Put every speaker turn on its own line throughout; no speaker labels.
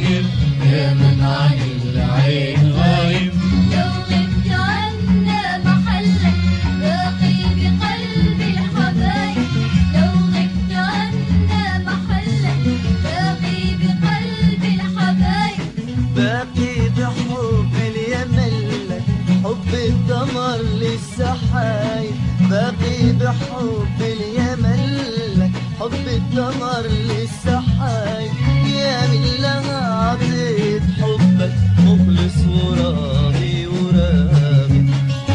مهاجر يا من عن العين غايب.
لو غبت عنا محلك باقي بقلب الحبايب. لو غبت عنا محلك باقي بقلب الحبايب.
باقي بحب اليمن لك، حب الدمر للسحايب. باقي بحب اليمن لك، حب الدمر للسحايب. يا من لها عطيت حبك مخلص وراضي وراغب.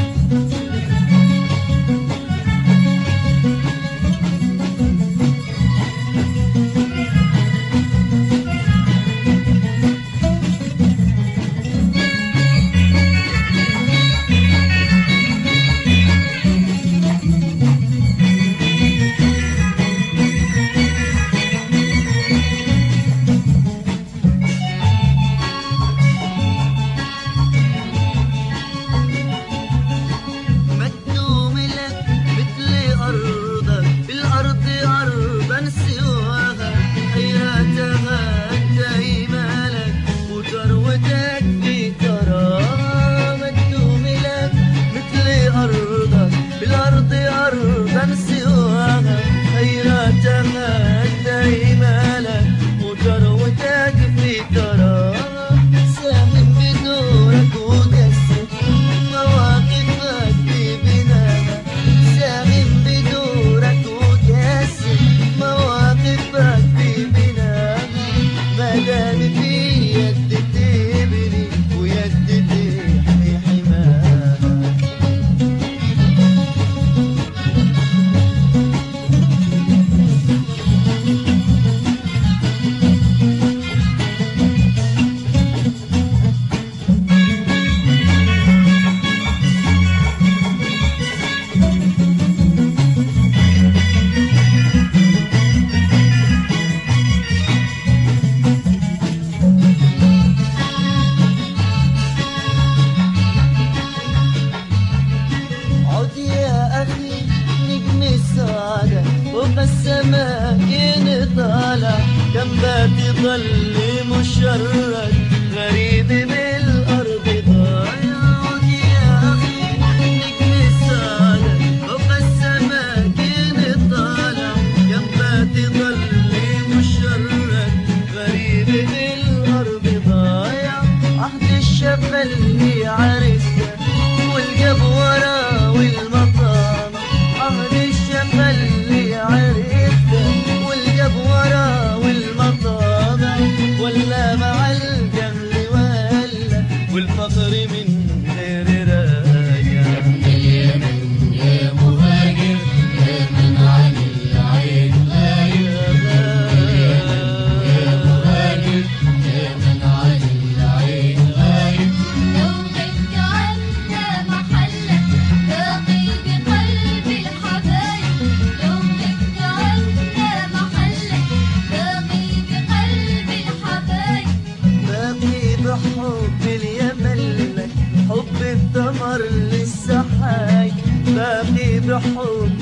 السماكين طالع جنباتي ظل مشرد غريب بالأرض ضايع. عود يا أخي نجم السعادة فوق السماكين طالع جنباتي ظل مشرد غريب بالأرض ضايع. عهد الشفا اللي عرسته والجب ورا والمطامة. عهد الشفا اللي عرفته والجب ورا والمطامة. ولا مع الجمل ولا والفقر من غير راجع.
ابن اليمن يا مهاجر يا من عن العين غايب. يا مهاجر يا من عن العين غايب.
لو غبت عنا محلك باقي بقلب الحبايب. لو غبت عنا محلك باقي بقلب الحبايب.
باقي بحب اليمن لك، حب الدمر للسحايب. باقي بحب